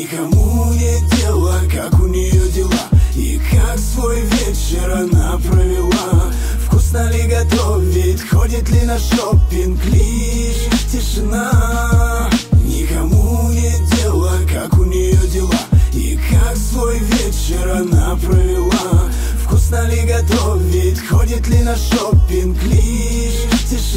Никому нет дела, как у нее дела и как свой вечер она провела. Вкусно ли готовит, ходит ли на шопинг, лишь тишина. Никому нет дела, как у нее дела и как свой вечер она провела. Вкусно ли готовит, ходит ли на шопинг, лишь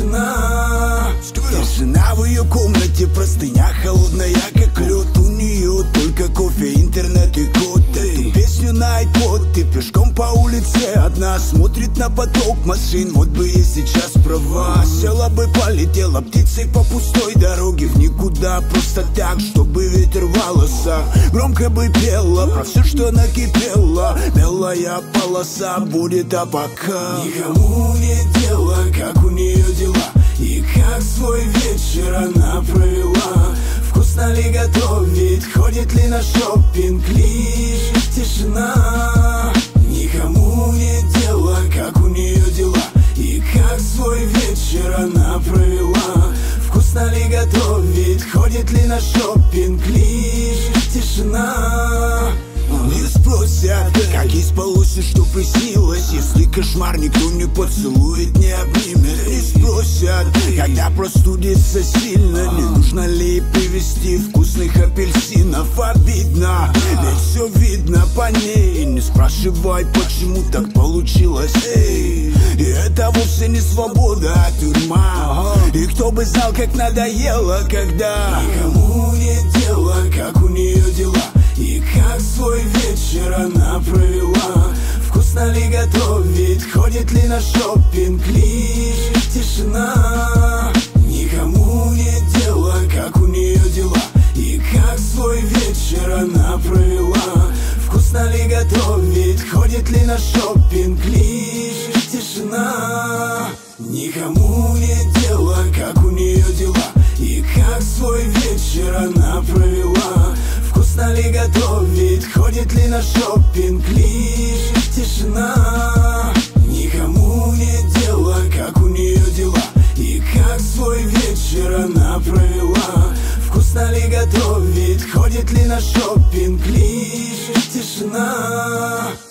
тишина. Тишина в ее комнате, простыня холодная, как лед. У нее только кофе, интернет и код. Эту песню на iPod, ты пешком по улице одна, смотрит на поток машин. Вот бы ей сейчас права, села бы, полетела птицей по пустой дороге в никуда, просто так, чтобы ветер в волосах громко бы пела про все, что накипело. Белая полоса будет, а пока никому нет дела, как у нее дела и как свой вечер она провела. Вкусно ли готовит, ходит ли на шопинг, лишь тишина. Никому нет дела, как у нее дела и как свой вечер она провела. Вкусно ли готовит, ходит ли на шопинг, лишь тишина. Не спросят, как ей спалось и что приснилось, если кошмар никто не поцелует, не обнимет. Не спросят, когда простудится сильно, не нужно ли ей привезти вкусных апельсинов. Обидно, ведь все видно по ней. Не спрашивай, почему так получилось, эй. И это вовсе не свобода, а тюрьма. И кто бы знал, как надоело, когда никому нет дела, как у нее дела и как свой вечер она провела. Вкусно ли готовит, ходит ли на шопинг, лишь тишина. Никому нет дела, как у нее дела и как свой вечер она провела. Вкусно ли готовит, ходит ли на шопинг, лишь тишина. Никому нет дела, как у нее дела и как свой вечер она провела. Вкусно ли готовит, ходит ли на шопинг, лишь тишина. Никому нет дела, как у нее дела и как свой вечер она провела. Вкусно ли готовит, ходит ли на шопинг, лишь тишина.